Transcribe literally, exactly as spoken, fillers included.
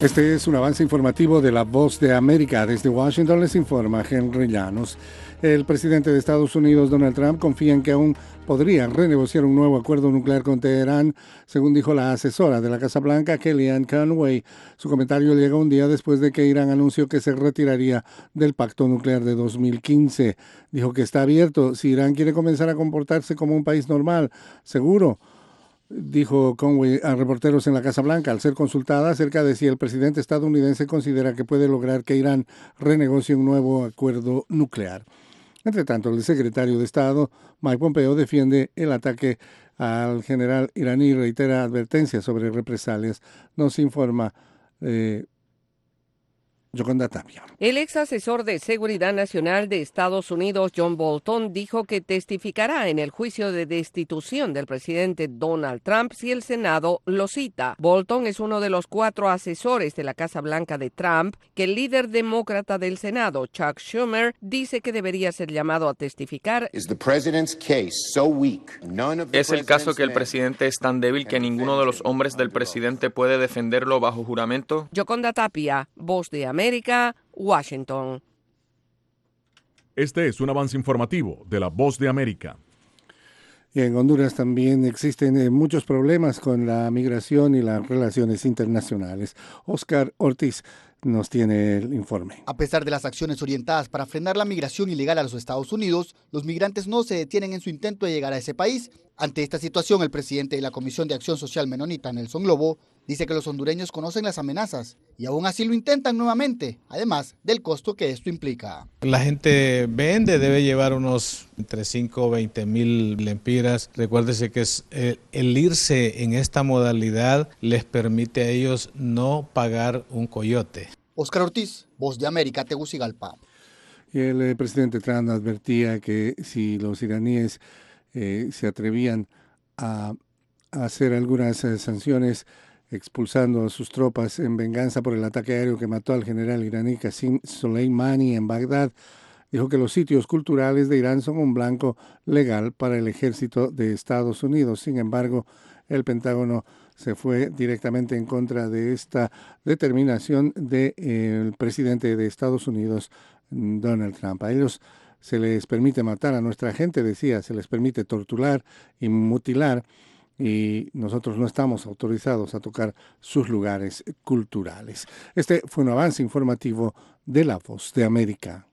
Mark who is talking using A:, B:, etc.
A: Este es un avance informativo de La Voz de América. Desde Washington les informa Henry Llanos. El presidente de Estados Unidos, Donald Trump, confía en que aún podría renegociar un nuevo acuerdo nuclear con Teherán, según dijo la asesora de la Casa Blanca, Kellyanne Conway. Su comentario llega un día después de que Irán anunció que se retiraría del pacto nuclear de dos mil quince. Dijo que está abierto si Irán quiere comenzar a comportarse como un país normal, seguro. Dijo Conway a reporteros en la Casa Blanca al ser consultada acerca de si el presidente estadounidense considera que puede lograr que Irán renegocie un nuevo acuerdo nuclear. Entre tanto, el secretario de Estado, Mike Pompeo, defiende el ataque al general iraní y reitera advertencias sobre represalias. Nos informa eh, Yoconda Tapia.
B: El ex asesor de Seguridad Nacional de Estados Unidos, John Bolton, dijo que testificará en el juicio de destitución del presidente Donald Trump si el Senado lo cita. Bolton es uno de los cuatro asesores de la Casa Blanca de Trump que el líder demócrata del Senado, Chuck Schumer, dice que debería ser llamado a testificar.
C: ¿Es el caso que el presidente es tan débil que ninguno de los hombres del presidente puede defenderlo bajo juramento?
B: Yoconda Tapia, Voz de América, Washington.
D: Este es un avance informativo de La Voz de América.
A: Y en Honduras también existen eh, muchos problemas con la migración y las relaciones internacionales. Oscar Ortiz nos tiene el informe.
E: A pesar de las acciones orientadas para frenar la migración ilegal a los Estados Unidos, los migrantes no se detienen en su intento de llegar a ese país. Ante esta situación, el presidente de la Comisión de Acción Social Menonita, Nelson Lobo, dice que los hondureños conocen las amenazas y aún así lo intentan nuevamente, además del costo que esto implica.
F: La gente vende, debe llevar unos entre cinco o veinte mil lempiras. Recuérdese que es el, el irse en esta modalidad les permite a ellos no pagar un coyote.
E: Oscar Ortiz, Voz de América, Tegucigalpa.
A: Y el eh, presidente Trump advertía que si los iraníes eh, se atrevían a, a hacer algunas eh, sanciones expulsando a sus tropas en venganza por el ataque aéreo que mató al general iraní Qasem Soleimani en Bagdad, dijo que los sitios culturales de Irán son un blanco legal para el ejército de Estados Unidos. Sin embargo, el Pentágono se fue directamente en contra de esta determinación del eh, presidente de Estados Unidos, Donald Trump. A ellos se les permite matar a nuestra gente, decía, se les permite torturar y mutilar, y nosotros no estamos autorizados a tocar sus lugares culturales. Este fue un avance informativo de La Voz de América.